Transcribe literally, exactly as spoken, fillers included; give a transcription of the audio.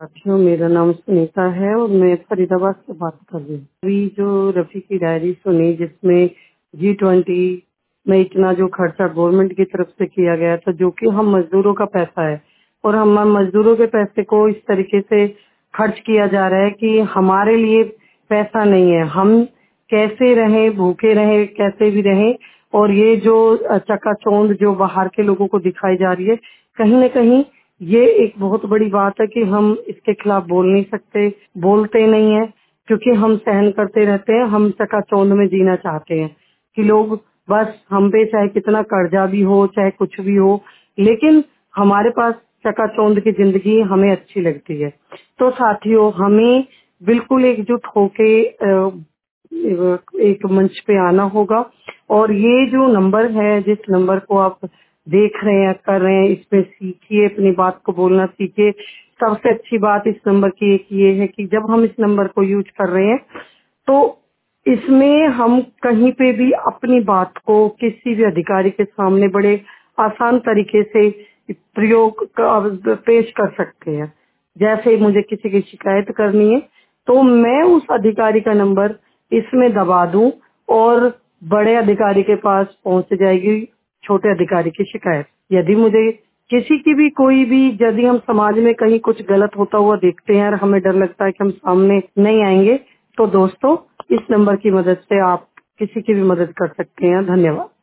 साथियों, मेरा नाम सुनीता है और मैं फरीदाबाद से बात कर रही हूँ। अभी जो रफी की डायरी सुनी जिसमें जी ट्वेंटी में इतना जो खर्चा गवर्नमेंट की तरफ से किया गया था, जो कि हम मजदूरों का पैसा है और हम मजदूरों के पैसे को इस तरीके से खर्च किया जा रहा है कि हमारे लिए पैसा नहीं है। हम कैसे रहें, भूखे रहें, कैसे भी रहें। और ये जो चकाचौंध जो बाहर के लोगों को दिखाई जा रही है, कहीं न कहीं ये एक बहुत बड़ी बात है कि हम इसके खिलाफ बोल नहीं सकते, बोलते नहीं है, क्योंकि हम सहन करते रहते हैं। हम चकाचौंध में जीना चाहते हैं कि लोग बस हम पे चाहे कितना कर्जा भी हो, चाहे कुछ भी हो, लेकिन हमारे पास चकाचौंध की जिंदगी हमें अच्छी लगती है। तो साथियों, हमें बिल्कुल एकजुट होके अ, एक मंच पे आना होगा और ये जो नंबर है, जिस नंबर को आप देख रहे हैं, कर रहे हैं, इसमें सीखिए, अपनी बात को बोलना सीखिए। सबसे अच्छी बात इस नंबर की एक ये है कि जब हम इस नंबर को यूज कर रहे हैं तो इसमें हम कहीं पे भी अपनी बात को किसी भी अधिकारी के सामने बड़े आसान तरीके से प्रयोग का- पेश कर सकते हैं। जैसे मुझे किसी की शिकायत करनी है तो मैं उस अधिकारी का नंबर इसमें दबा दूं और बड़े अधिकारी के पास पहुंच जाएगी छोटे अधिकारी की शिकायत। यदि मुझे किसी की भी कोई भी, यदि हम समाज में कहीं कुछ गलत होता हुआ देखते हैं और हमें डर लगता है कि हम सामने नहीं आएंगे, तो दोस्तों इस नंबर की मदद से आप किसी की भी मदद कर सकते हैं। धन्यवाद।